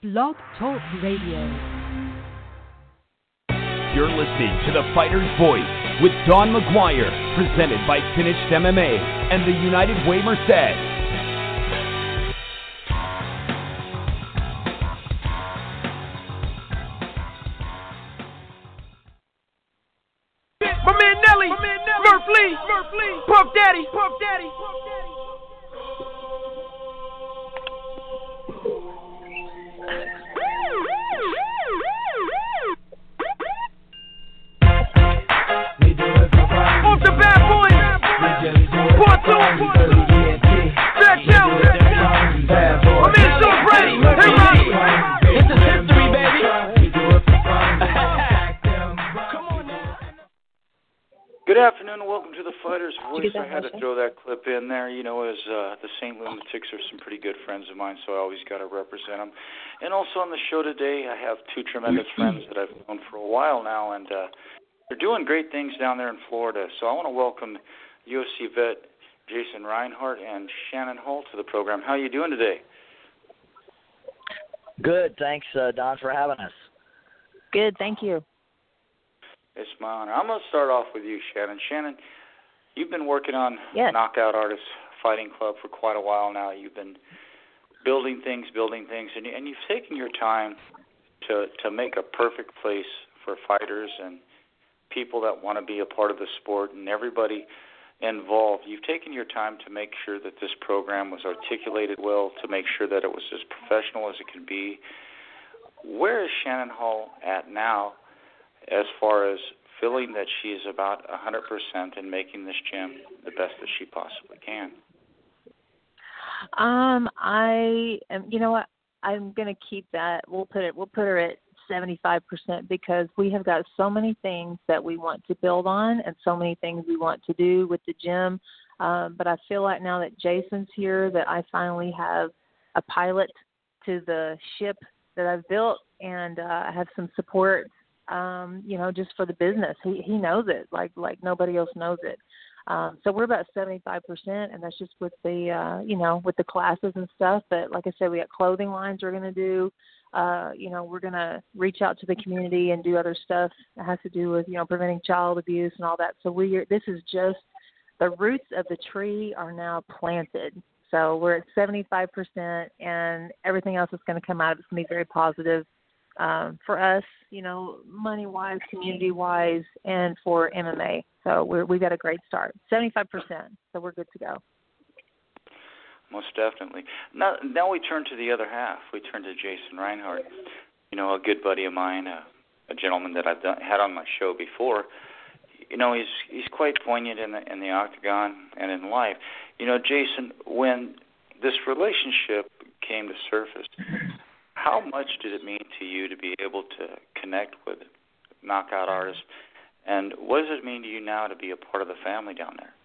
Blog Talk Radio. You're listening to The Fighter's Voice with Don McGuire, presented by Finished MMA and the United Way Merced. My man Nelly, Murph Lee, Puff Daddy. Off the bad boys, part two, back down. My man Sean Brady, hey Ronnie. This is history, baby. Good afternoon and welcome to the Fighter's Voice. I had to throw that clip in there, as the St. Lunatics are some pretty good friends of mine, so I always got to represent them. And also on the show today, I have two tremendous friends that I've known for a while now, and they're doing great things down there in Florida. So I want to welcome UFC vet Jason Reinhart and Shannon Hall to the program. How are you doing today? Good. Thanks, Don, for having us. Good. Thank you. It's my honor. I'm going to start off with you, Shannon. Shannon, you've been working on Knockout Artists Fighting Club for quite a while now. You've been building things, and you've taken your time to make a perfect place for fighters and people that want to be a part of the sport and everybody involved. You've taken your time to make sure that this program was articulated well, to make sure that it was as professional as it could be. Where is Shannon Hall at now as far as feeling that she is about 100% in making this gym the best that she possibly can? I am. You know what? I'm going to keep that. We'll put her at 75% because we have got so many things that we want to build on and so many things we want to do with the gym. But I feel like now that Jason's here, that I finally have a pilot to the ship that I've built, and I have some support. Just for the business. He knows it like nobody else knows it. So we're about 75%, and that's just with the, with the classes and stuff. But like I said, we got clothing lines we're going to do. We're going to reach out to the community and do other stuff that has to do with, preventing child abuse and all that. So this is just the roots of the tree are now planted. So we're at 75%, and everything else is going to come out. It's going to be very positive. For us, money-wise, community-wise, and for MMA. So we've got a great start. 75%, so we're good to go. Most definitely. Now we turn to the other half. We turn to Jason Reinhart, a good buddy of mine, a gentleman that I've had on my show before. He's quite poignant in the octagon and in life. Jason, when this relationship came to surface, how much did it mean to you to be able to connect with Knockout Artists, and what does it mean to you now to be a part of the family down there?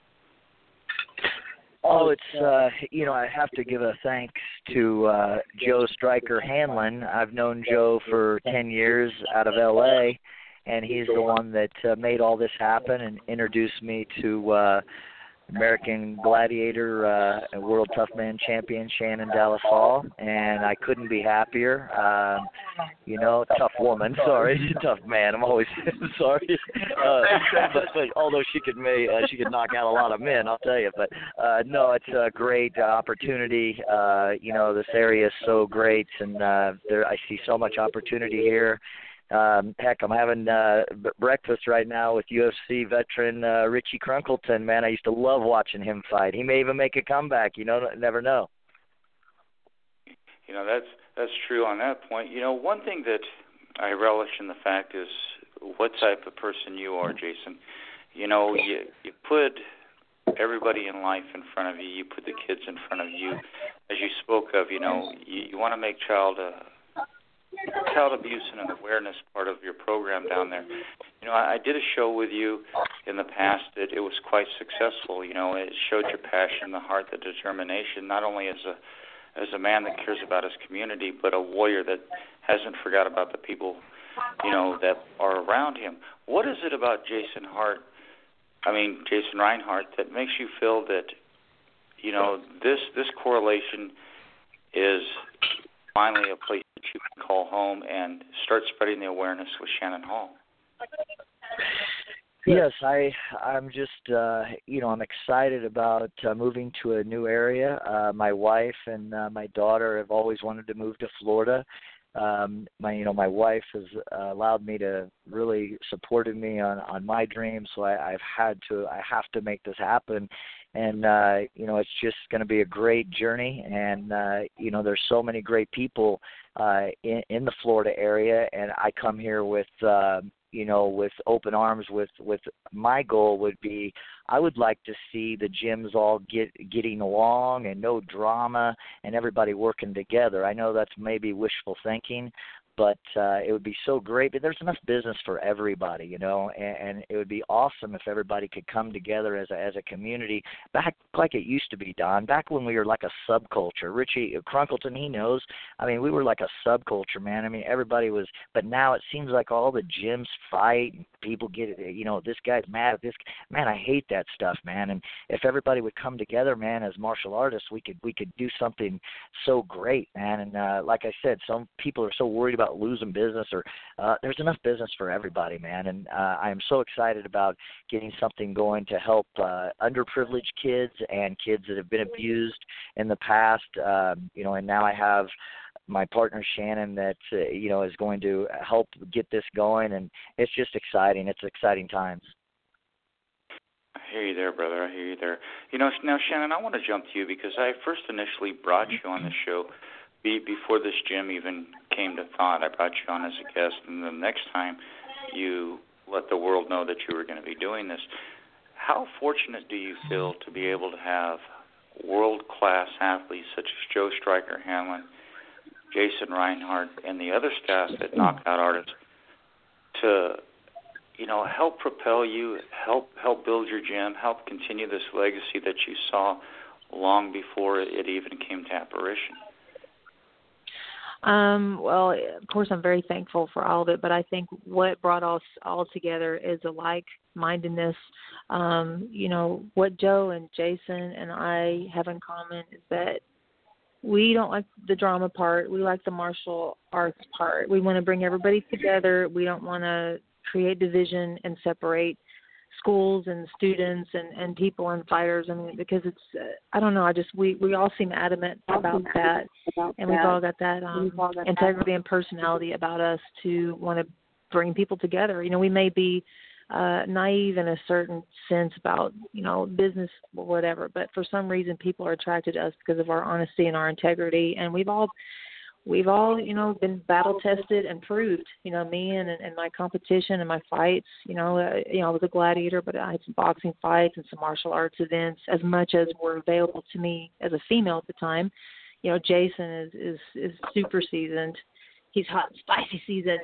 Oh, it's, I have to give a thanks to Joe Stryker Hanlon. I've known Joe for 10 years out of L.A., and he's the one that made all this happen and introduced me to American Gladiator and World Tough Man Champion Shannon Dallas Hall, and I couldn't be happier. Tough woman. Sorry, tough man. I'm always sorry. But although she could knock out a lot of men, I'll tell you. But no, it's a great opportunity. This area is so great, and I see so much opportunity here. Heck, I'm having breakfast right now with UFC veteran Richie Crunkleton. Man, I used to love watching him fight. He may even make a comeback. Never know. That's true on that point. One thing that I relish in the fact is what type of person you are, Jason. You put everybody in life in front of you. You put the kids in front of you. As you spoke of, you want to make child abuse and an awareness part of your program down there. I did a show with you in the past that it was quite successful. It showed your passion, the heart, the determination, not only as a man that cares about his community, but a warrior that hasn't forgot about the people, that are around him. What is it about Jason Reinhart that makes you feel that, this correlation is finally a place that you can home and start spreading the awareness with Shannon Hall. Yes, I'm just I'm excited about moving to a new area. My wife and my daughter have always wanted to move to Florida. My wife has allowed me to really supported me on my dreams, so I have to make this happen. And it's just going to be a great journey, and there's so many great people in the Florida area, and I come here with with open arms. With my goal would be, I would like to see the gyms all getting along and no drama and everybody working together. I know that's maybe wishful thinking, but it would be so great. But there's enough business for everybody, and it would be awesome if everybody could come together as a community, back like it used to be, Don, back when we were like a subculture. Richie Crunkleton, he knows. I mean, we were like a subculture, man. I mean, everybody was, but now it seems like all the gyms fight and people get, this guy's mad at this. Man, I hate that stuff, man. And if everybody would come together, man, as martial artists, we could do something so great, man. And like I said, some people are so worried about losing business, or there's enough business for everybody, man. And I am so excited about getting something going to help underprivileged kids and kids that have been abused in the past. And now I have my partner Shannon that is going to help get this going, and it's just exciting. It's exciting times. I hear you there, brother. I hear you there. Now, Shannon, I want to jump to you because I first initially brought you on the show before this gym even came to thought. I brought you on as a guest, and the next time you let the world know that you were going to be doing this. How fortunate do you feel to be able to have world-class athletes such as Joe Striker Hanlon, Jason Reinhardt, and the other staff at Knockout Artists to, help propel you, help build your gym, help continue this legacy that you saw long before it even came to apparition? Well, of course, I'm very thankful for all of it, but I think what brought us all together is a like-mindedness. What Joe and Jason and I have in common is that we don't like the drama part. We like the martial arts part. We want to bring everybody together. We don't want to create division and separate schools and students and people and fighters. I mean, because it's, I don't know, we all seem adamant about that. And we've all got that integrity and personality about us to want to bring people together. We may be naive in a certain sense about, business or whatever, but for some reason people are attracted to us because of our honesty and our integrity. And we've all, been battle tested and proved, me and my competition and my fights, I was a gladiator, but I had some boxing fights and some martial arts events as much as were available to me as a female at the time. Jason is super seasoned. He's hot and spicy seasoned.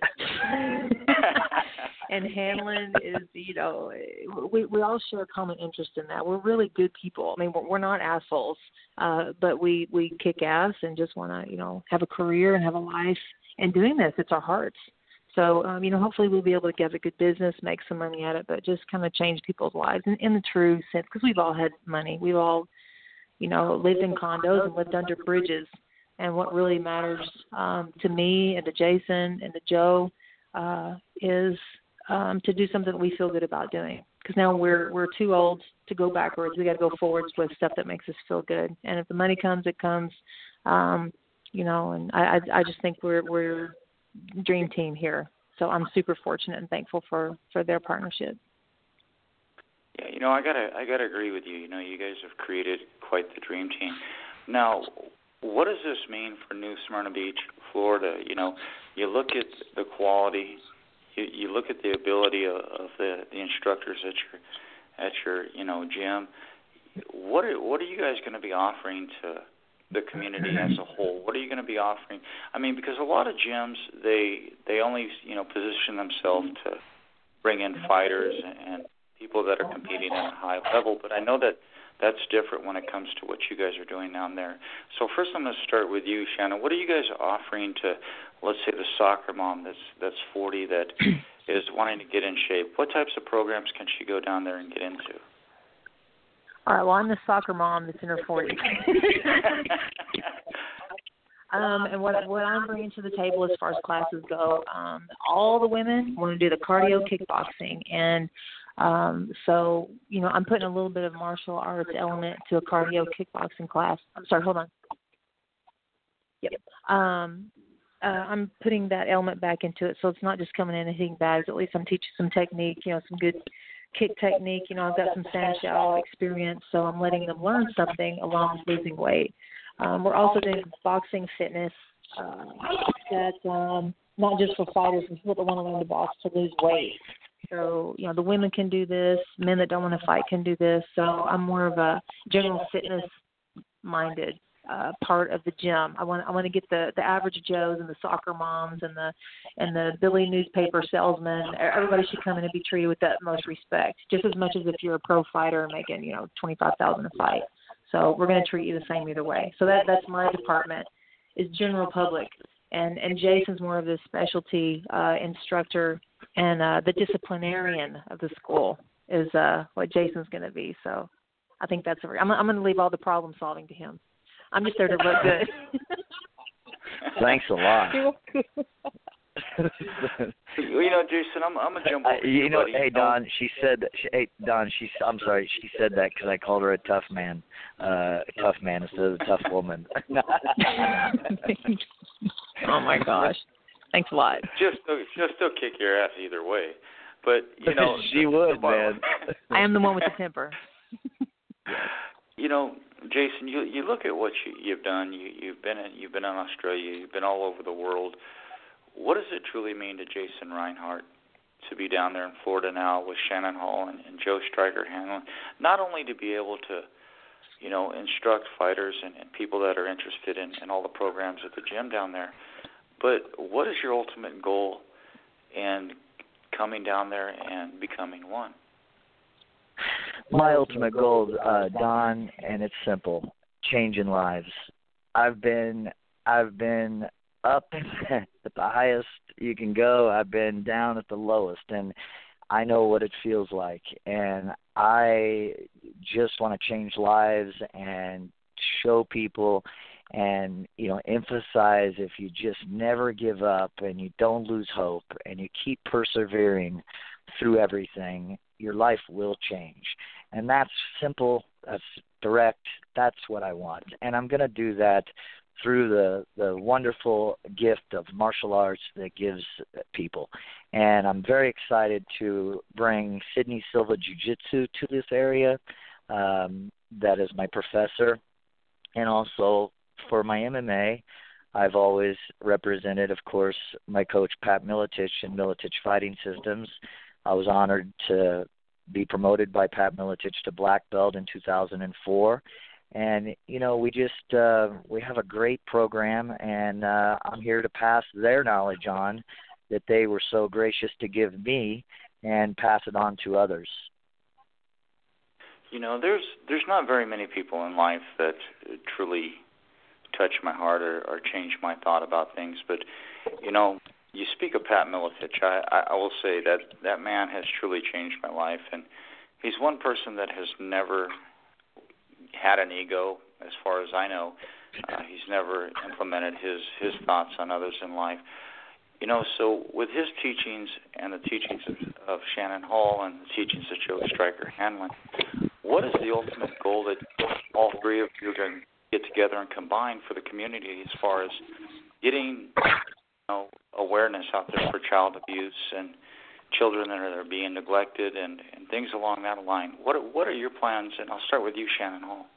And Hanlon is, we all share a common interest in that. We're really good people. I mean, we're not assholes, but we kick ass and just want to, have a career and have a life. And doing this, it's our hearts. So, hopefully we'll be able to get a good business, make some money at it, but just kind of change people's lives in the true sense, because we've all had money. We've all, lived in condos and lived under bridges. And what really matters to me and to Jason and to Joe is to do something that we feel good about doing. Because now we're too old to go backwards. We got to go forwards with stuff that makes us feel good. And if the money comes, it comes. And I just think we're dream team here. So I'm super fortunate and thankful for their partnership. Yeah, I gotta agree with you. You guys have created quite the dream team. Now, what does this mean for New Smyrna Beach, Florida? You look at the quality, you look at the ability of the instructors at your gym. What are you guys going to be offering to the community as a whole? What are you going to be offering? I mean, because a lot of gyms they only position themselves to bring in fighters and people that are competing at a high level, but I know that that's different when it comes to what you guys are doing down there. So first I'm going to start with you, Shannon. What are you guys offering to, let's say, the soccer mom that's 40 that is wanting to get in shape? What types of programs can she go down there and get into? All right, well, I'm the soccer mom that's in her 40s. And what I'm bringing to the table as far as classes go, all the women want to do the cardio kickboxing, and so I'm putting a little bit of martial arts element to a cardio kickboxing class. I'm sorry, hold on. Yep. I'm putting that element back into it, so it's not just coming in and hitting bags. At least I'm teaching some technique, some good kick technique. I've got some Sanshao experience, so I'm letting them learn something along with losing weight. We're also doing boxing fitness that not just for fighters, but people that want to learn to box to lose weight. So, the women can do this, men that don't want to fight can do this. So I'm more of a general fitness-minded part of the gym. I want to get the average Joes and the soccer moms and the Billy newspaper salesman. Everybody should come in and be treated with the utmost respect, just as much as if you're a pro fighter making $25,000 a fight. So we're going to treat you the same either way. So that's my department, is general public, and Jason's more of the specialty instructor, and the disciplinarian of the school is what Jason's going to be. So I think that's I'm going to leave all the problem solving to him. I'm just there to look good. Thanks a lot. Jason, I'm gonna jump over. Hey Don, she said. I'm sorry. She said that because I called her a tough man, instead of a tough woman. Oh my gosh! Thanks a lot. She'll still kick your ass either way, but she would, man. I am the one with the temper. Jason, you look at what you've done. You've been in Australia. You've been all over the world. What does it truly mean to Jason Reinhart to be down there in Florida now with Shannon Hall and Joe Stryker-Hanlon? Not only to be able to, instruct fighters and people that are interested in all the programs at the gym down there, but what is your ultimate goal in coming down there and becoming one? My ultimate goal, Don, and it's simple: changing lives. I've been up at the highest you can go. I've been down at the lowest, and I know what it feels like. And I just want to change lives and show people and, emphasize if you just never give up and you don't lose hope and you keep persevering through everything, your life will change. And that's simple, that's direct, that's what I want. And I'm going to do that through the wonderful gift of martial arts that gives people. And I'm very excited to bring Sydney Silva Jiu-Jitsu to this area. That is my professor. And also for my MMA, I've always represented, of course, my coach Pat Miletich and Miletich Fighting Systems. I was honored to be promoted by Pat Miletich to black belt in 2004. And, we have a great program, and I'm here to pass their knowledge on that they were so gracious to give me and pass it on to others. There's not very many people in life that truly touch my heart or change my thought about things. But, you speak of Pat Miletich. I will say that man has truly changed my life. And he's one person that has never had an ego, as far as I know. He's never implemented his thoughts on others in life. So with his teachings and the teachings of Shannon Hall and the teachings of Joe Stryker-Hanlon, what is the ultimate goal that all three of you are going to get together and combine for the community as far as getting awareness out there for child abuse and children that are being neglected and things along that line? What are your plans? And I'll start with you, Shannon Hall.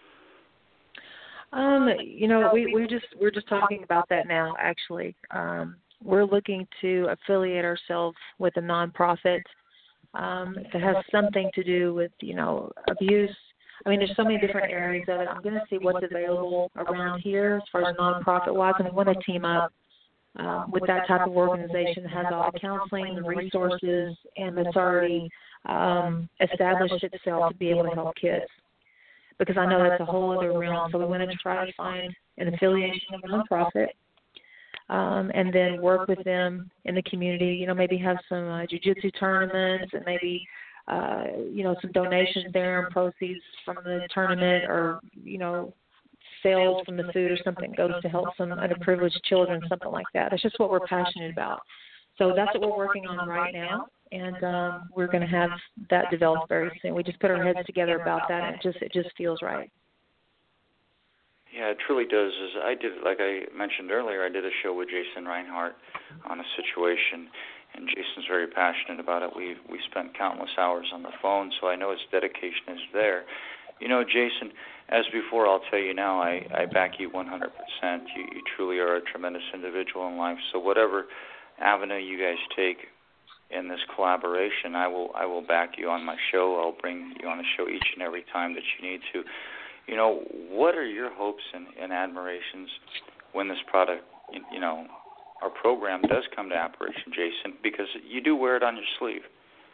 We're just talking about that now, actually. We're looking to affiliate ourselves with a nonprofit that has something to do with, abuse. I mean, there's so many different areas of it. I'm going to see what's available around here as far as nonprofit-wise, and we want to team up with that type of organization that has all the counseling, the resources, and that's already established itself to be able to help kids. Because I know that's a whole other realm. So we want to try to find an affiliation of a nonprofit and then work with them in the community, maybe have some jiu-jitsu tournaments and maybe, some donations there and proceeds from the tournament or, sales from the food or something goes to help some underprivileged children, something like that. That's just what we're passionate about. So that's what we're working on right now, and we're going to have that developed very soon. We just put our heads together about that, and it just feels right. Yeah, it truly does. Like I mentioned earlier, I did a show with Jason Reinhardt on a situation, and Jason's very passionate about it. We spent countless hours on the phone, so I know his dedication is there. You know, Jason, as before, I'll tell you now, I back you 100%. You truly are a tremendous individual in life. So whatever avenue you guys take in this collaboration, I will back you on my show. I'll bring you on the show each and every time that you need to. You know, what are your hopes and admirations when this product, our program does come to apparition, Jason, because you do wear it on your sleeve?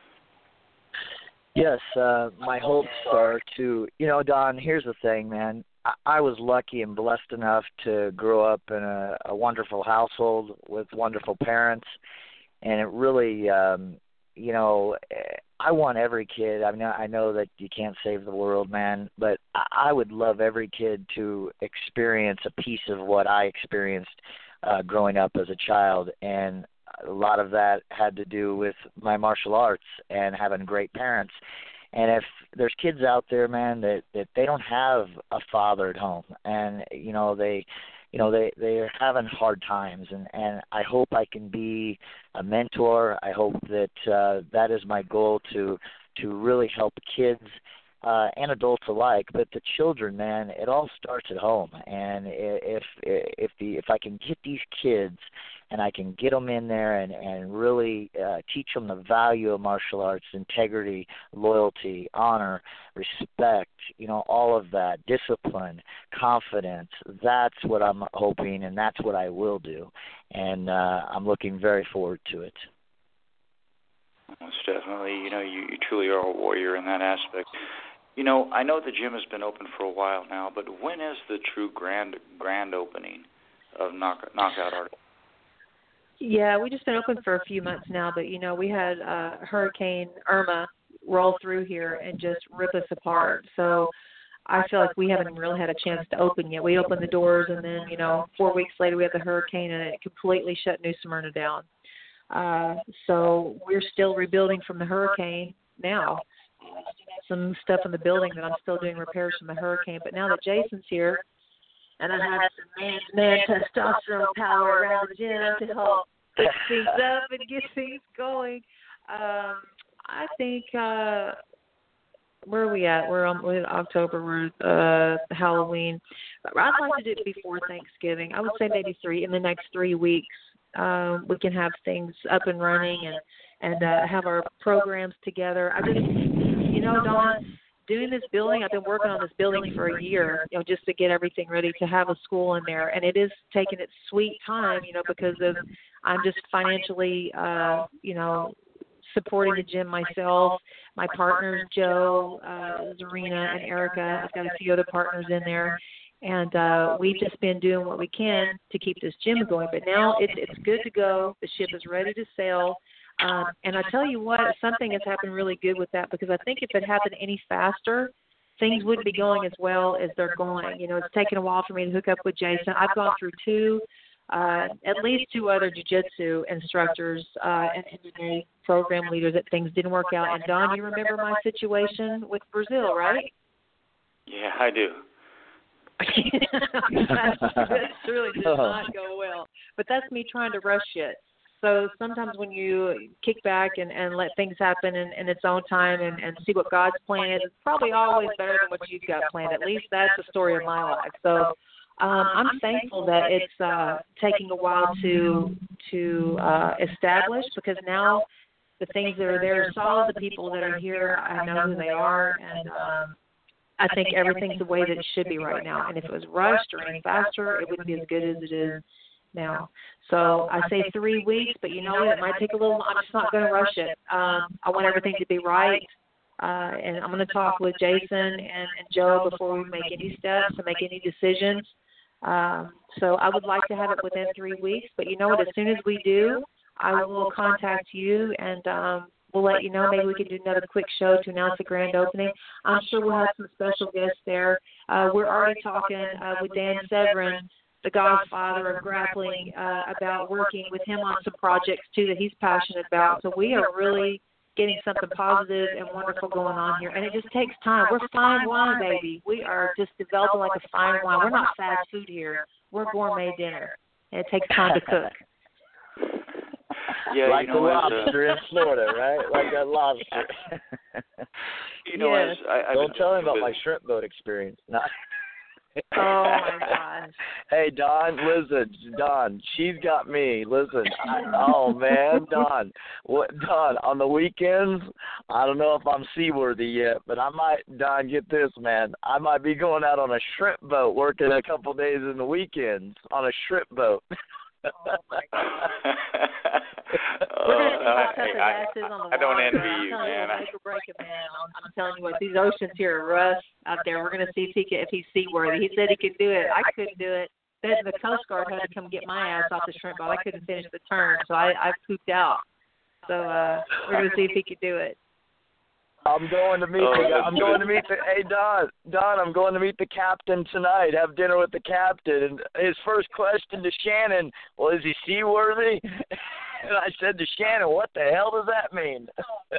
Yes, my hopes are to, Don, here's the thing, man. I was lucky and blessed enough to grow up in a wonderful household with wonderful parents, and it really, I want every kid. I mean, I know that you can't save the world, man, but I would love every kid to experience a piece of what I experienced growing up as a child, and a lot of that had to do with my martial arts and having great parents. And if there's kids out there, man, that they don't have a father at home, and they're having hard times, and I hope I can be a mentor. I hope that that is my goal, to really help kids and adults alike. But the children, man, it all starts at home. And if I can get these kids and I can get them in there and really teach them the value of martial arts, integrity, loyalty, honor, respect, all of that, discipline, confidence, that's what I'm hoping, and that's what I will do. And I'm looking very forward to it. Most definitely. You truly are a warrior in that aspect. I know the gym has been open for a while now, but when is the true grand opening of Knockout Artist? Yeah, we've just been open for a few months now, but, we had Hurricane Irma roll through here and just rip us apart. So I feel like we haven't really had a chance to open yet. We opened the doors, and then, 4 weeks later we had the hurricane, and it completely shut New Smyrna down. So we're still rebuilding from the hurricane now. Some stuff in the building that I'm still doing repairs from the hurricane. But now that Jason's here, and I have some man testosterone power around the gym to help fix things up and get things going, I think, where are we at? We're in October. We're Halloween. I'd like to do it before Thanksgiving. I would say maybe in the next 3 weeks. We can have things up and running and have our programs together. I just, Dawn, doing this building, I've been working on this building for a year, just to get everything ready to have a school in there. And it is taking its sweet time, because I'm just financially, supporting the gym myself. My partners, Joe, Zarina, and Erica. I've got a few other partners in there. And we've just been doing what we can to keep this gym going. But now it's good to go. The ship is ready to sail. And I tell you what, something has happened really good with that, because I think if it happened any faster, things wouldn't be going as well as they're going. It's taken a while for me to hook up with Jason. I've gone through at least two other jiu-jitsu instructors and MMA program leaders that things didn't work out. And, Don, you remember my situation with Brazil, right? Yeah, I do. That really did not go well. But that's me trying to rush it. So sometimes when you kick back and let things happen in its own time and see what God's plan is, it's probably always better than what you've got planned. At least that's the story of my life. So I'm thankful that it's taking a while to establish, because now the things that are there are solid. The people that are here, I know who they are, and I think everything's the way that it should be right now. And if it was rushed or any faster, it wouldn't be as good as it is now. So I say 3 weeks, but it might take a little. I'm just not going to rush it. I want everything to be right, and I'm going to talk with Jason and Joe before we make any steps and make any decisions. So I would like to have it within 3 weeks, but as soon as we do, I will contact you, and we'll let you know. Maybe we can do another quick show to announce the grand opening. I'm sure we'll have some special guests there. We're already talking with Dan Severin, the godfather of grappling, about working with him on some projects, too, that he's passionate about. So we are really getting something positive and wonderful going on here. And it just takes time. We're fine wine, baby. We are just developing like a fine wine. We're not fast food here. We're gourmet dinner. And it takes time to cook. Yeah, like you know, the lobster in Florida, right? Like that lobster. You know, yes. Don't tell him about my shrimp boat experience. No. Oh, my gosh. Hey, Don, listen, Don, she's got me. Listen, oh, man, Don, on the weekends, I don't know if I'm seaworthy yet, but I might, Don, get this, man, I might be going out on a shrimp boat working a couple days in the weekends on a shrimp boat. I don't envy you, man. I'm telling you what, these oceans here are rough out there. We're going to see if he's seaworthy. He said he could do it. I couldn't do it. Then the Coast Guard had to come get my ass off the shrimp boat. I couldn't finish the turn, so I pooped out. So we're going to see if he could do it. I'm going to meet hey, Don, I'm going to meet the captain tonight, have dinner with the captain. And his first question to Shannon, well, is he seaworthy? And I said to Shannon, what the hell does that mean?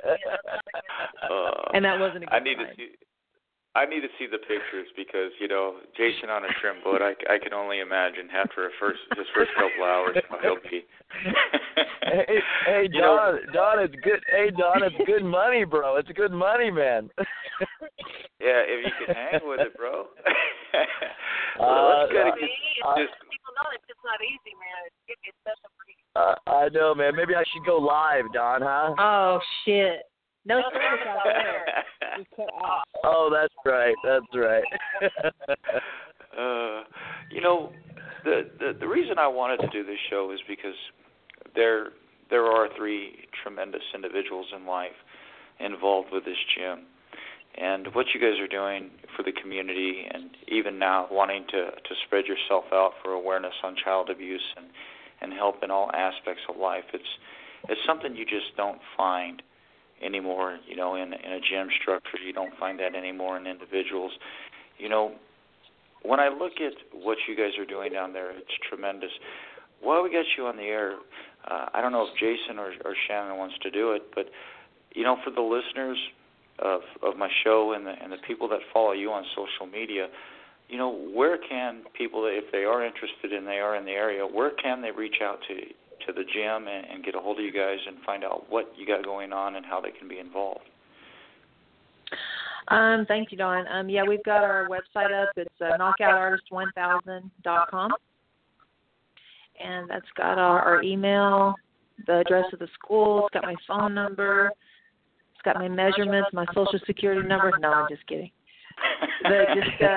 And that wasn't a good I need to see the pictures because, you know, Jason on a shrimp boat, I can only imagine after his first couple hours how he'll be. Hey, Don, it's good. Hey, Don, it's good money, bro. It's good money, man. Yeah, if you can hang with it, bro. Let's get people know it's just not easy, man. It's special for you. I know, man. Maybe I should go live, Don, huh? Oh, shit. No service out there. Oh, that's right. You know, the reason I wanted to do this show is because there are three tremendous individuals in life involved with this gym. And what you guys are doing for the community and even now wanting to spread yourself out for awareness on child abuse and help in all aspects of life, it's something you just don't find anymore, you know, in a gym structure. You don't find that anymore in individuals. You know, when I look at what you guys are doing down there, it's tremendous. While we got you on the air, I don't know if Jason or Shannon wants to do it, but, you know, for the listeners of my show and the people that follow you on social media, you know, where can people, if they are interested and they are in the area, where can they reach out to the gym and get a hold of you guys and find out what you got going on and how they can be involved? Thank you, Don. Yeah, we've got our website up. It's knockoutartist1000.com. And that's got our email, the address of the school. It's got my phone number. It's got my measurements, my social security number. No, I'm just kidding. But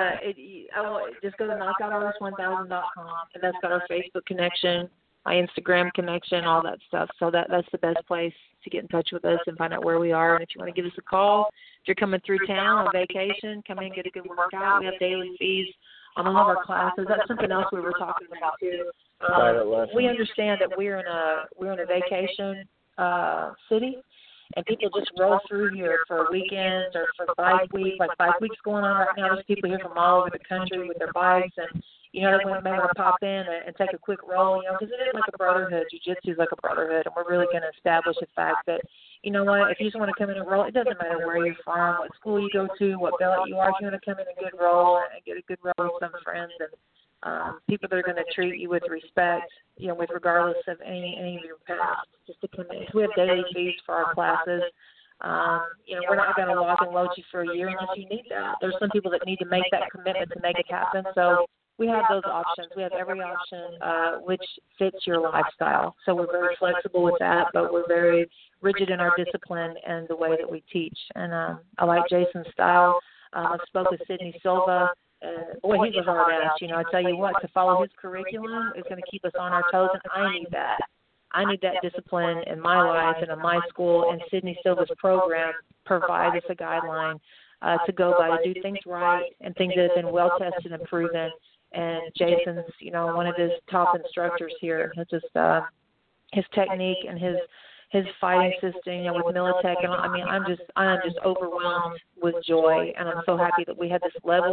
just go to knockoutartist1000.com, and that's got our Facebook connection, my Instagram connection, all that stuff. So that's the best place to get in touch with us and find out where we are. And if you want to give us a call, if you're coming through town on vacation, come in and get a good workout. We have daily fees on all of our classes. That's something else we were talking about too. We understand that we're in a vacation city, and people just roll through here for weekends or for 5 weeks. Like 5 weeks going on right now. There's people here from all over the country with their bikes, and you know, they may want to pop in and take a quick roll, you know, because it is like a brotherhood. Jiu-jitsu is like a brotherhood, and we're really going to establish the fact that, you know what, if you just want to come in and roll, it doesn't matter where you're from, what school you go to, what belt you are. If you want to come in a good roll and get a good roll with some friends and people that are going to treat you with respect, you know, with regardless of any of your past, just to come in. We have daily fees for our classes. You know, we're not going to lock and load you for a year unless you need that. There's some people that need to make that commitment to make it happen. So we have those options. We have every option which fits your lifestyle. So we're very flexible with that, but we're very rigid in our discipline and the way that we teach. And I like Jason's style. I spoke with Sidney Silva. Boy, he's a hard ass. You know, I tell you what, to follow his curriculum is going to keep us on our toes, and I need that. I need that discipline in my life and in my school, and Sidney Silva's program provides us a guideline to go by to do things right and things that have been well tested and proven. And Jason's, you know, one of his top instructors here. It's just his technique and his fighting system, you know, with Militech. And I mean, I'm just overwhelmed with joy, and I'm so happy that we have this level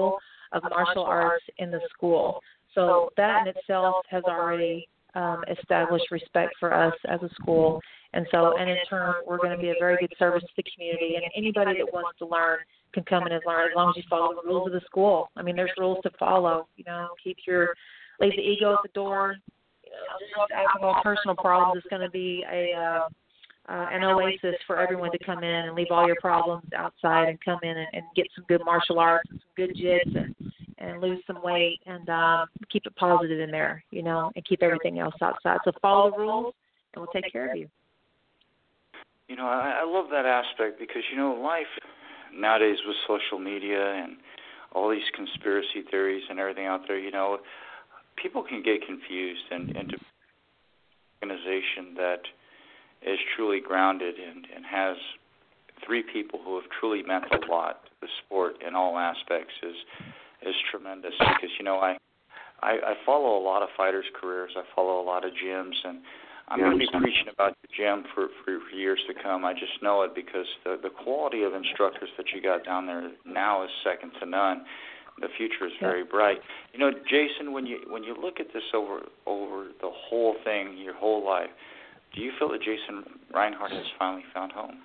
of martial arts in the school. So that in itself has already established respect for us as a school. And in turn, we're going to be a very good service to the community. And anybody that wants to learn can come in and learn as long as you follow the rules of the school. I mean, there's rules to follow. Leave the ego at the door. Just alcohol, personal problems is going to be an oasis for everyone to come in and leave all your problems outside and come in and get some good martial arts and some good jiu-jitsu and lose some weight and keep it positive in there, and keep everything else outside. So follow the rules, and we'll take care of you. I love that aspect because, life nowadays with social media and all these conspiracy theories and everything out there, people can get confused and to an organization that is truly grounded and has three people who have truly meant a lot to the sport in all aspects is tremendous because, I follow a lot of fighters' careers. I follow a lot of gyms, and I'm going to be preaching about the gym for years to come. I just know it because the quality of instructors that you got down there now is second to none. The future is very bright. Jason, when you look at this over the whole thing, your whole life, do you feel that Jason Reinhardt has finally found home?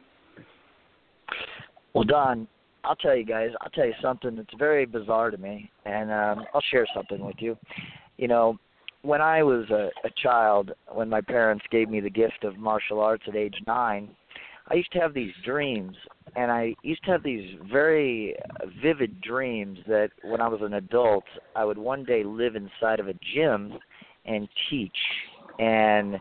Well, Don, I'll tell you guys. I'll tell you something that's very bizarre to me, and I'll share something with you. When I was a child, when my parents gave me the gift of martial arts at age 9, I used to have these dreams, and I used to have these very vivid dreams that when I was an adult, I would one day live inside of a gym and teach. And,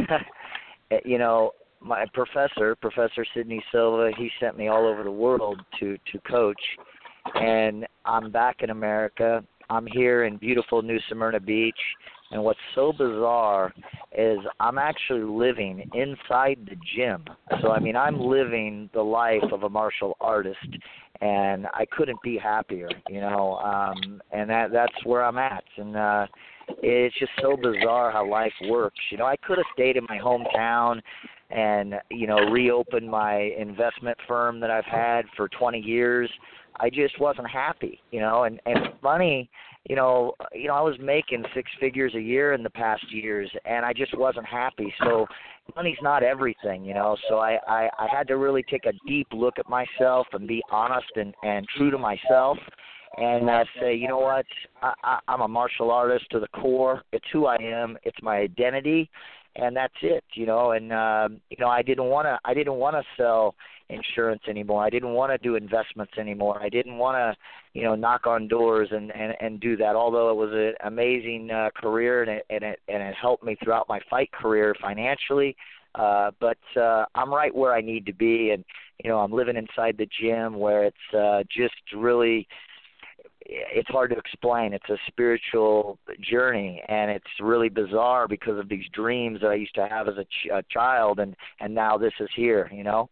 my professor, Professor Sidney Silva, he sent me all over the world to coach, and I'm back in America. I'm here in beautiful New Smyrna Beach. And what's so bizarre is I'm actually living inside the gym. So, I'm living the life of a martial artist, and I couldn't be happier, and that's where I'm at. And it's just so bizarre how life works. I could have stayed in my hometown and, reopened my investment firm that I've had for 20 years. I just wasn't happy, and money, I was making six figures a year in the past years, and I just wasn't happy. So money's not everything, so I had to really take a deep look at myself and be honest and true to myself and say, you know what, I'm a martial artist to the core. It's who I am. It's my identity. And that's it, and I didn't want to sell insurance anymore. I didn't want to do investments anymore. I didn't want to, knock on doors and do that. Although it was an amazing career and it helped me throughout my fight career financially. But I'm right where I need to be, and I'm living inside the gym where it's just really. It's hard to explain. It's a spiritual journey, and it's really bizarre because of these dreams that I used to have as a child, and now this is here,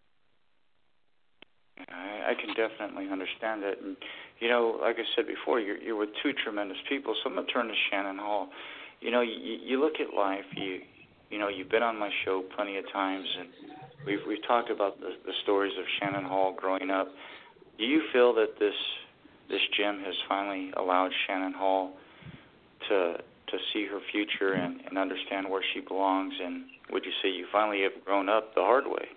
I can definitely understand that. And, like I said before, you're with two tremendous people. So I'm going to turn to Shannon Hall. You look at life. You've been on my show plenty of times, and we've talked about the stories of Shannon Hall growing up. Do you feel that this gym has finally allowed Shannon Hall to see her future and understand where she belongs? And would you say you finally have grown up the hard way?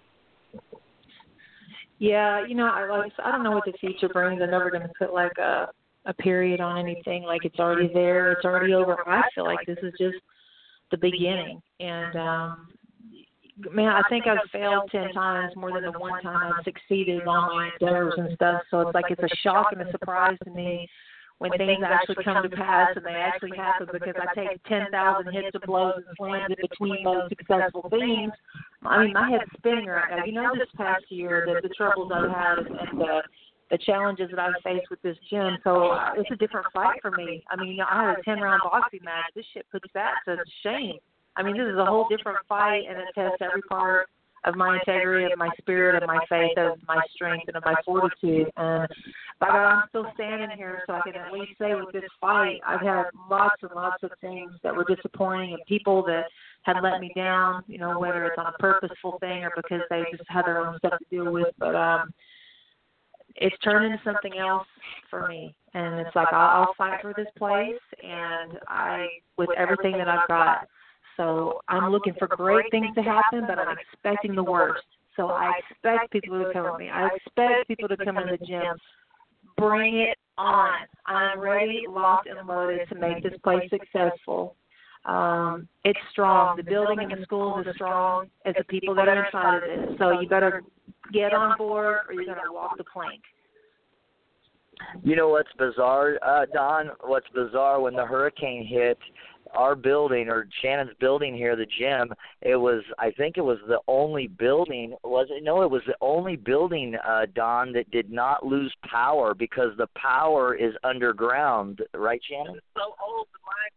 Yeah, I don't know what the future brings. I'm never going to put like a period on anything. Like it's already there, it's already over. I feel like this is just the beginning. And I think I've failed 10 times more than the one time I've succeeded on my endeavors and stuff. So it's like it's a shock and a surprise to me when things actually come to pass and they actually happen, because I take 10,000 hits of blows and slams in between those successful things. My head's spinning right now. This past year, the troubles I've had and the challenges that I've faced with this gym. So it's a different fight for me. I had a 10-round boxing match. This shit puts that to shame. This is a whole different fight, and it tests every part of my integrity, of my spirit, of my faith, of my strength, and of my fortitude. And by God, I'm still standing here, so I can at least say with this fight, I've had lots and lots of things that were disappointing and people that had let me down, whether it's on a purposeful thing or because they just had their own stuff to deal with. But it's turned into something else for me. And it's like I'll fight for this place, and with everything that I've got. So I'm looking for great things to happen, but I'm expecting the worst. So I expect people to come with me. I expect people to come in the gym. Bring it on. I'm ready, locked, and loaded to make this place successful. It's strong. The building and the school is as strong as the people that are inside of it. So you better get on board or you're going to walk the plank. You know what's bizarre, Don? What's bizarre, when the hurricane hit our building, or Shannon's building here, the gym, I think it was the only building, was it? No, it was the only building, Don, that did not lose power because the power is underground, right, Shannon? It's so old.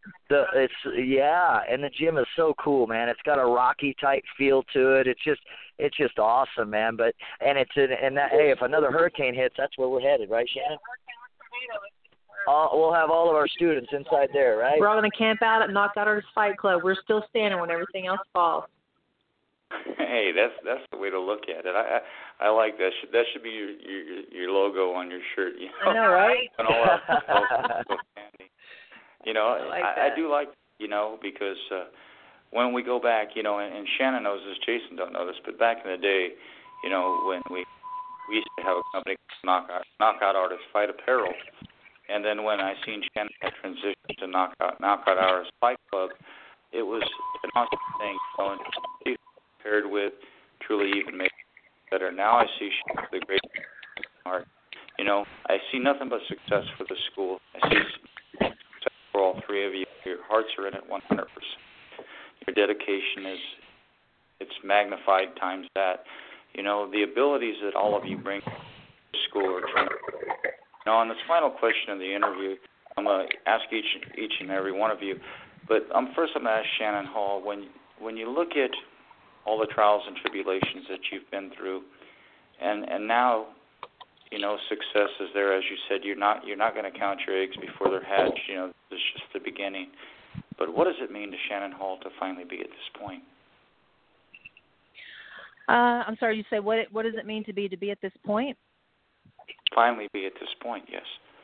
And the gym is so cool, man. It's got a Rocky type feel to it. It's just awesome, man. Hey, if another hurricane hits, that's where we're headed, right, Shannon? We'll have all of our students inside there, right? We're all going to camp out at Knockout Artists Fight Club. We're still standing when everything else falls. Hey, that's the way to look at it. I like that. That should be your logo on your shirt. You know? I know, right? So handy. You know, I do like, you know, because when we go back, you know, and Shannon knows this, Jason don't know this, but back in the day, you know, when we used to have a company called Knockout Artists Fight Apparel. And then when I seen Shannon transition to Knockout Artists Fight Club, it was an awesome thing. You know, and she paired with truly even made it better. Now I see Shannon the great art. You know, I see nothing but success for the school. I see success for all three of you. Your hearts are in it 100%. Your dedication it's magnified times that. You know, the abilities that all of you bring to school are tremendous. Now, on this final question of the interview, I'm going to ask each and every one of you, but first I'm going to ask Shannon Hall, when you look at all the trials and tribulations that you've been through, and now, you know, success is there, as you said, you're not going to count your eggs before they're hatched. You know, this is just the beginning. But what does it mean to Shannon Hall to finally be at this point? I'm sorry, you say what does it mean to be at this point? Finally be at this point, yes.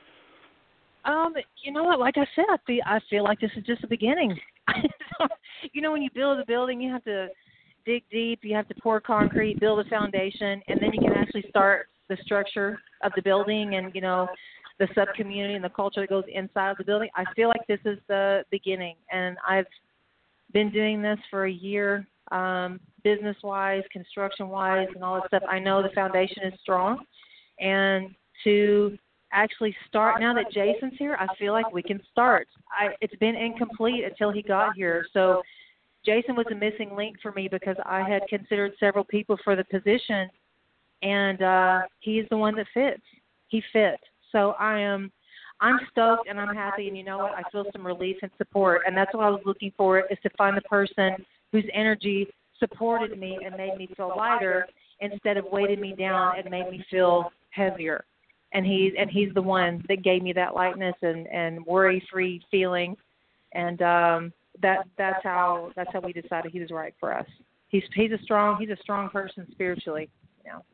You know what? Like I said, I feel like this is just the beginning. You know, when you build a building, you have to dig deep, you have to pour concrete, build a foundation, and then you can actually start the structure of the building and, you know, the sub-community and the culture that goes inside of the building. I feel like this is the beginning, and I've been doing this for a year, business-wise, construction-wise, and all that stuff. I know the foundation is strong. And to actually start, now that Jason's here, I feel like we can start. It's been incomplete until he got here. So Jason was a missing link for me because I had considered several people for the position, and he's the one that fits. He fits. So I'm stoked and I'm happy, and you know what? I feel some relief and support, and that's what I was looking for, is to find the person whose energy supported me and made me feel lighter instead of weighted me down and made me feel heavier. And he's the one that gave me that lightness and worry-free feeling, and that's how we decided he was right for us. He's a strong person spiritually. You know.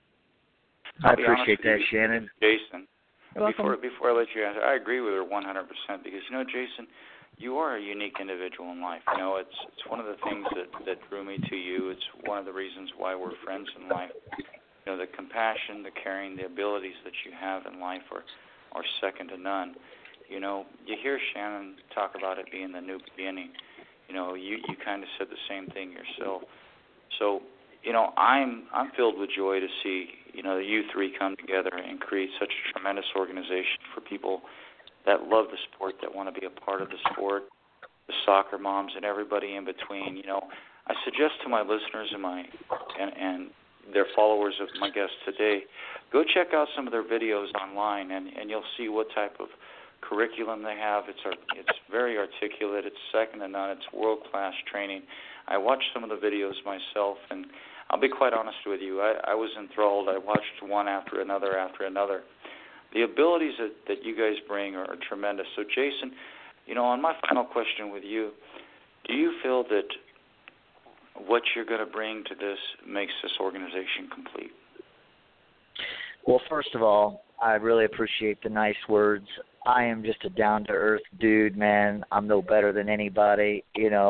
I appreciate that, Shannon. Jason, before I let you answer, I agree with her 100% because, you know, Jason, you are a unique individual in life. You know, it's one of the things that drew me to you. It's one of the reasons why we're friends in life. You know, the compassion, the caring, the abilities that you have in life are second to none. You know, you hear Shannon talk about it being the new beginning. You know, you kind of said the same thing yourself. So, you know, I'm filled with joy to see, you know, you three come together and create such a tremendous organization for people that love the sport, that want to be a part of the sport, the soccer moms and everybody in between. You know, I suggest to my listeners and their followers of my guests today, go check out some of their videos online, and you'll see what type of curriculum they have. It's very articulate. It's second to none. It's world-class training. I watched some of the videos myself, and I'll be quite honest with you. I was enthralled. I watched one after another after another. The abilities that you guys bring are tremendous. So, Jason, you know, on my final question with you, do you feel that what you're going to bring to this makes this organization complete? Well, first of all, I really appreciate the nice words. I am just a down-to-earth dude, man. I'm no better than anybody.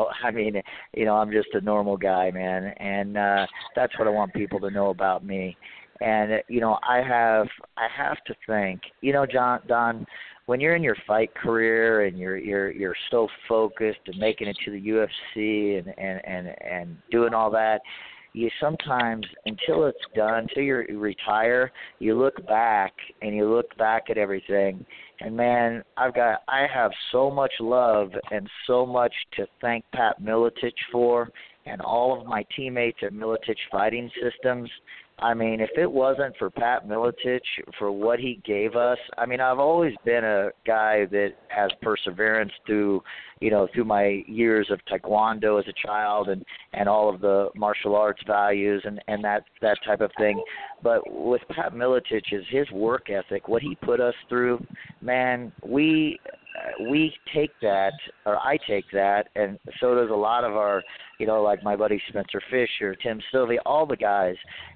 I'm just a normal guy, man. And that's what I want people to know about me. And, I have to think, Don, when you're in your fight career and you're so focused and making it to the UFC and doing all that, you sometimes, until it's done, until you retire, you look back at everything, and man, I have so much love and so much to thank Pat Miletich for, and all of my teammates at Miletich Fighting Systems. I mean, if it wasn't for Pat Miletich, for what he gave us, I mean, I've always been a guy that has perseverance through my years of Taekwondo as a child and all of the martial arts values and that type of thing. But with Pat Miletich, his work ethic, what he put us through, man, we take that, or I take that, and so does a lot of our, like my buddy Spencer Fisher, Tim Sylvia, all the guys.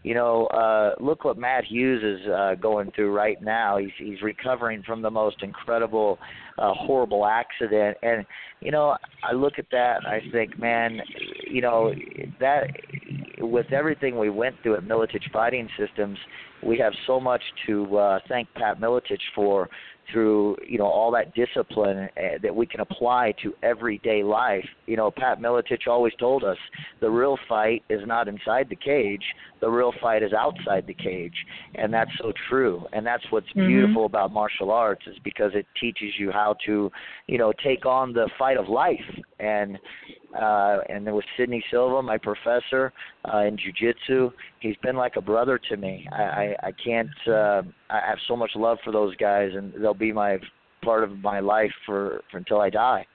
Look what Matt Hughes is going through right now. He's recovering from the most incredible, horrible accident. And, I look at that and I think, man, that with everything we went through at Miletich Fighting Systems, we have so much to thank Pat Miletich for, through all that discipline that we can apply to everyday life. Pat Miletich always told us the real fight is not inside the cage, the real fight is outside the cage, and that's so true. And that's what's beautiful about martial arts, is because it teaches you how to take on the fight of life. And there was Sidney Silva, my professor in jiu-jitsu. He's been like a brother to me. I can't. I have so much love for those guys, and they'll be my part of my life for until I die.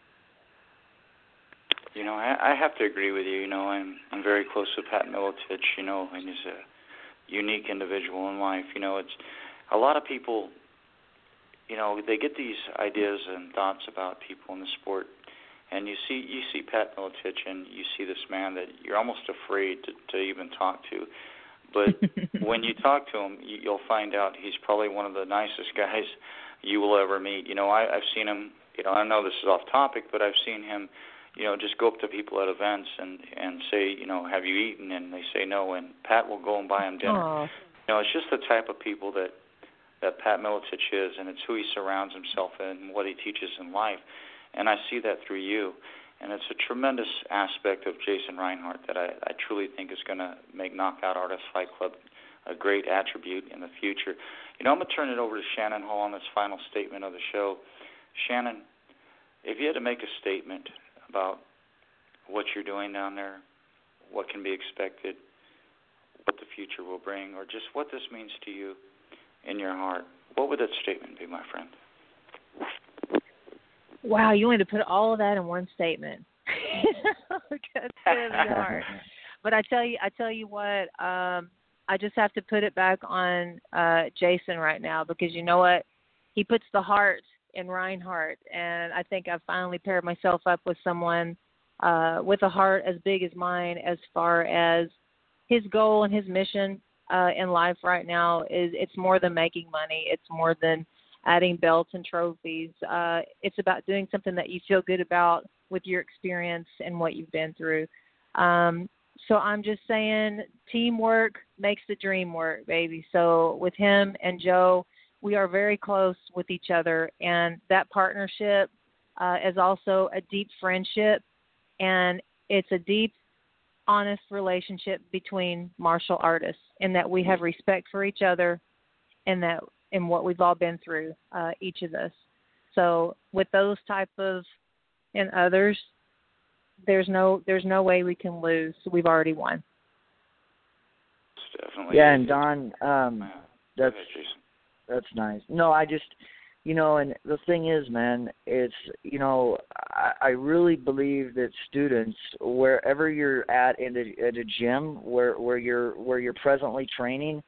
I have to agree with you. I'm very close to Pat Miletich. And he's a unique individual in life. It's a lot of people. They get these ideas and thoughts about people in the sport. And you see Pat Miletich, and you see this man that you're almost afraid to even talk to. But when you talk to him, you'll find out he's probably one of the nicest guys you will ever meet. I've seen him, I know this is off topic, but I've seen him, just go up to people at events and say, have you eaten? And they say no, and Pat will go and buy him dinner. Aww. It's just the type of people that Pat Miletich is, and it's who he surrounds himself in and what he teaches in life. And I see that through you. And it's a tremendous aspect of Jason Reinhardt that I truly think is going to make Knockout Artist Fight Club a great attribute in the future. I'm going to turn it over to Shannon Hall on this final statement of the show. Shannon, if you had to make a statement about what you're doing down there, what can be expected, what the future will bring, or just what this means to you in your heart, what would that statement be, my friend? Wow, you wanted to put all of that in one statement. That's really hard. But I tell you what, I just have to put it back on Jason right now, because you know what? He puts the heart in Reinhardt, and I think I've finally paired myself up with someone with a heart as big as mine, as far as his goal and his mission in life right now is it's more than making money. It's more than adding belts and trophies. It's about doing something that you feel good about with your experience and what you've been through. So I'm just saying, teamwork makes the dream work, baby. So with him and Joe, we are very close with each other, and that partnership is also a deep friendship, and it's a deep, honest relationship between martial artists, in that we have respect for each other, and that in what we've all been through, each of us. So with those type of and others, there's no way we can lose. We've already won. It's definitely. Yeah, and Don, that's nice. No, I just, and the thing is, man, it's, I really believe that students, wherever you're at a gym, where you're presently training,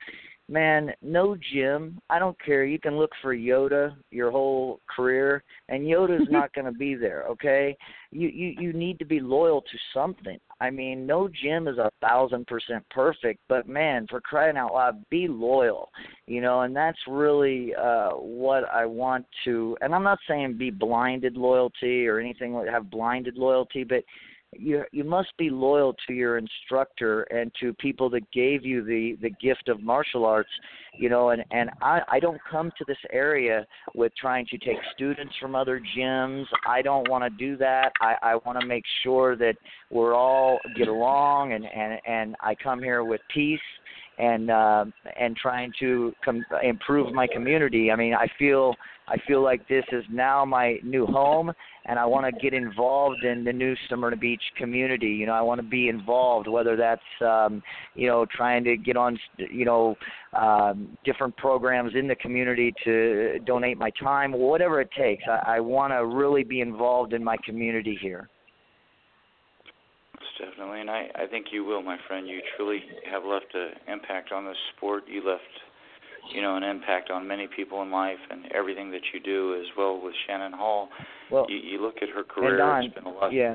man, no gym. I don't care. You can look for Yoda your whole career, and Yoda's not going to be there, okay? You need to be loyal to something. I mean, no gym is 1,000% perfect, but, man, for crying out loud, be loyal, and that's really what I want to – and I'm not saying be blinded loyalty or anything like have blinded loyalty, but – you must be loyal to your instructor and to people that gave you the gift of martial arts, and I don't come to this area with trying to take students from other gyms. I don't want to do that. I want to make sure that we're all get along, and I come here with peace and trying to improve my community. I mean, I feel like this is now my new home, and I want to get involved in the new Smyrna Beach community. I want to be involved, whether that's, trying to get on, different programs in the community to donate my time, whatever it takes. I want to really be involved in my community here. Definitely, and I think you will, my friend. You truly have left an impact on this sport. You left, an impact on many people in life, and everything that you do as well with Shannon Hall. Well, you look at her career, Don, it's been a lot. Yeah.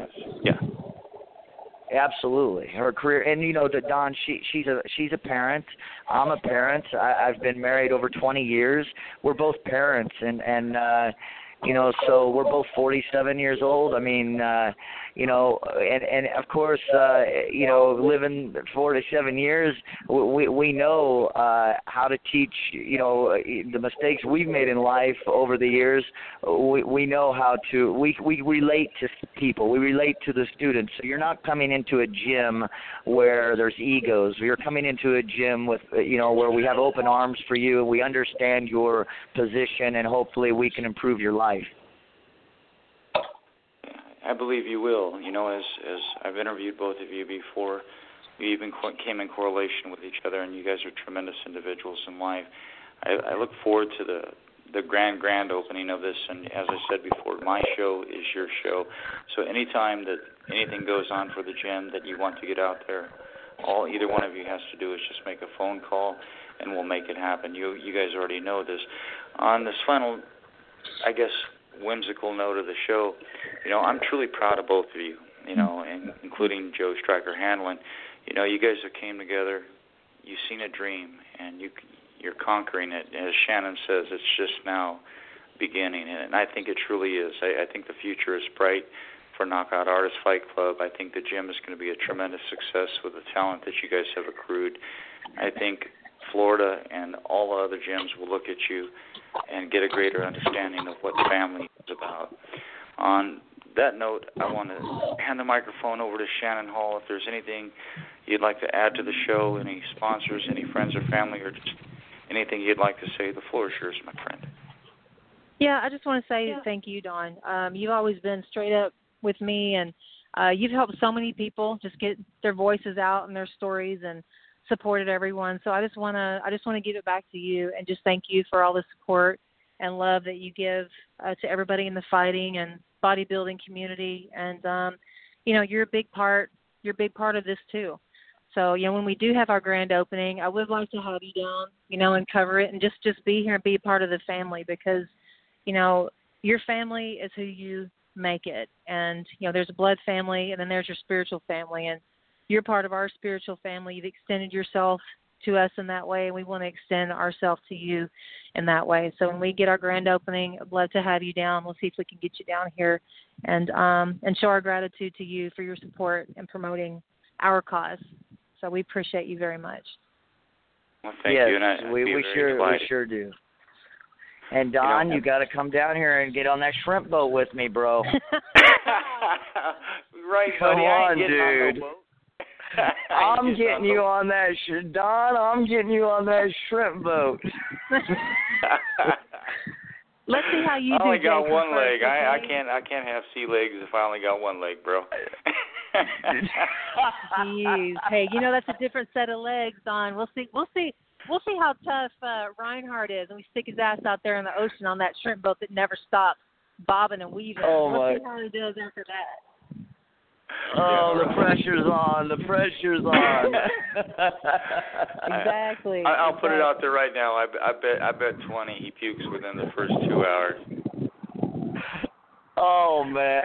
Absolutely, her career, and Don, she's a parent. I'm a parent. I've been married over 20 years. We're both parents, and so we're both 47 years old. I mean, and of course, living 47 years, we know how to teach, the mistakes we've made in life over the years. We know how to, we relate to people. We relate to the students. So you're not coming into a gym where there's egos. You're coming into a gym with, where we have open arms for you. We understand your position, and hopefully we can improve your life. I believe you will. As I've interviewed both of you before, we even came in correlation with each other, and you guys are tremendous individuals in life. I look forward to the grand opening of this, and as I said before, my show is your show. So anytime that anything goes on for the gym that you want to get out there, all either one of you has to do is just make a phone call, and we'll make it happen. You guys already know this. On this final, I guess, whimsical note of the show, I'm truly proud of both of you, and including Joe Striker Hanlon. You guys have came together, you've seen a dream, and you're conquering it. As Shannon says, it's just now beginning, and I think it truly is. I think the future is bright for Knockout Artist Fight Club. I think the gym is going to be a tremendous success with the talent that you guys have accrued. I think Florida and all the other gyms will look at you and get a greater understanding of what family is about. On that note, I want to hand the microphone over to Shannon Hall. If there's anything you'd like to add to the show, any sponsors, any friends or family, or just anything you'd like to say, the floor is yours, my friend. Yeah, I just want to say thank you, Don. You've always been straight up with me, and you've helped so many people just get their voices out and their stories, and supported everyone. So I just want to give it back to you and just thank you for all the support and love that you give to everybody in the fighting and bodybuilding community. And you're a big part of this too. So when we do have our grand opening, I would like to have you down, and cover it and just be here and be a part of the family, because your family is who you make it. And there's a blood family, and then there's your spiritual family, and you're part of our spiritual family. You've extended yourself to us in that way, and we want to extend ourselves to you in that way. So when we get our grand opening, I'd love to have you down. We'll see if we can get you down here and show our gratitude to you for your support in promoting our cause. So we appreciate you very much. Well, thank you. And we sure do. And Don, you got to come down here and get on that shrimp boat with me, bro. Right, come buddy. on, dude. I'm getting you on that, Don. I'm getting you on that shrimp boat. Let's see how you do. I only got one leg. I can't have sea legs if I only got one leg, bro. Jeez. Hey, that's a different set of legs, Don. We'll see how tough Reinhardt is, and we stick his ass out there in the ocean on that shrimp boat that never stops bobbing and weaving. Oh, we'll see how he does after that. Oh, the pressure's on. The pressure's on. Exactly. I'll put it out there right now. I bet 20 he pukes within the first 2 hours. Oh, man.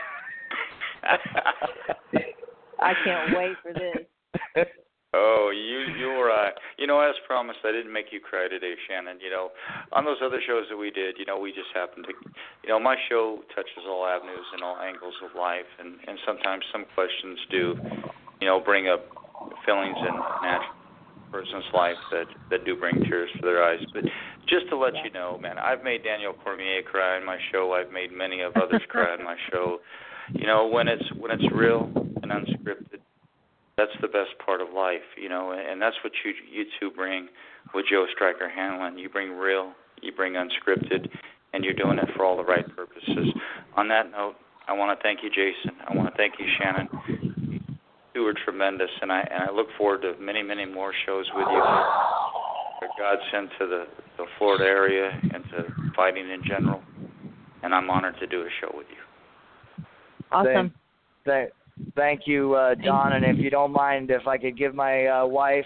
I can't wait for this. Oh, you're as promised, I didn't make you cry today, Shannon. On those other shows that we did, we just happened to, my show touches all avenues and all angles of life, and sometimes some questions do, bring up feelings in natural person's life that do bring tears to their eyes. But just to let you know, man, I've made Daniel Cormier cry on my show. I've made many of others cry on my show. When it's real and unscripted, that's the best part of life, and that's what you two bring with Joe Striker Hanlon. You bring real, you bring unscripted, and you're doing it for all the right purposes. On that note, I want to thank you, Jason. I want to thank you, Shannon. You were tremendous, and I look forward to many, many more shows with you. God sent to the Florida area and to fighting in general, and I'm honored to do a show with you. Awesome. Thank you, Don. And if you don't mind, if I could give my wife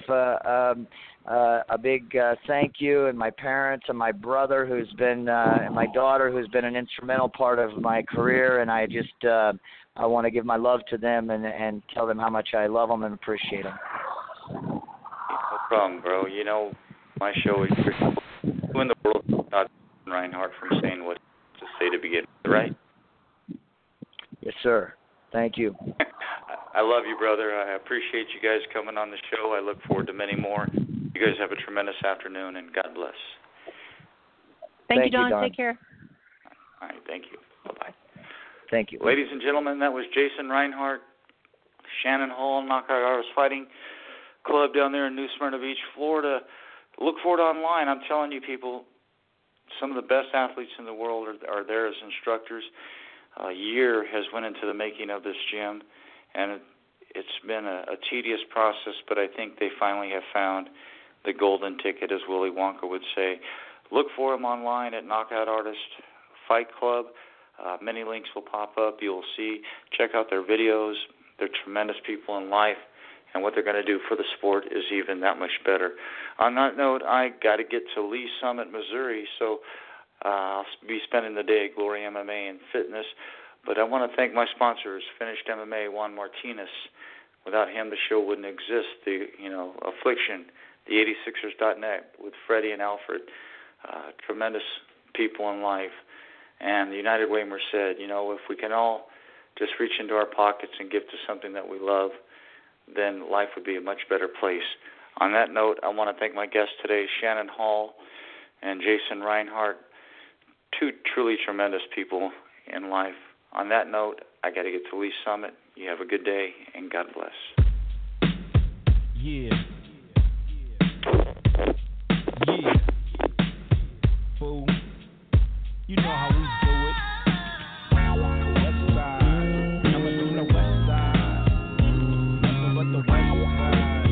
a big thank you, and my parents and my brother, who's been and my daughter, who's been an instrumental part of my career, and I just I want to give my love to them and tell them how much I love them and appreciate them. No problem, bro. My show is who in the world not Reinhardt from saying what to say to begin with, right? Yes, sir. Thank you. I love you, brother. I appreciate you guys coming on the show. I look forward to many more. You guys have a tremendous afternoon, and God bless. Thank you, Don. Take care. All right, thank you. Bye-bye. Thank you. Ladies and gentlemen, that was Jason Reinhardt, Shannon Hall, Knockout Artist Fighting Club down there in New Smyrna Beach, Florida. Look for it online. I'm telling you, people, some of the best athletes in the world are there as instructors. A year has went into the making of this gym, and it's been a tedious process, but I think they finally have found the golden ticket, as Willy Wonka would say. Look for them online at Knockout Artist Fight Club. Many links will pop up. You'll see. Check out their videos. They're tremendous people in life, and what they're going to do for the sport is even that much better. On that note, I got to get to Lee Summit, Missouri, so I'll be spending the day at Glory MMA and Fitness. But I want to thank my sponsors, Finished MMA, Juan Martinez. Without him, the show wouldn't exist. Affliction, the 86ers.net with Freddie and Alfred, tremendous people in life. And the United Way Merced, if we can all just reach into our pockets and give to something that we love, then life would be a much better place. On that note, I want to thank my guests today, Shannon Hall and Jason Reinhardt, two truly tremendous people in life. On that note, I got to get to Lee Summit. You have a good day, and God bless. Yeah. Fool. You know how we do it. West side. I'ma do the west side. Nothing but the west side.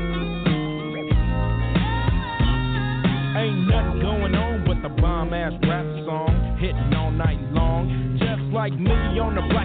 Ain't nothing going on but the bomb-ass rap song. Hitting all night long. Just like me on the black.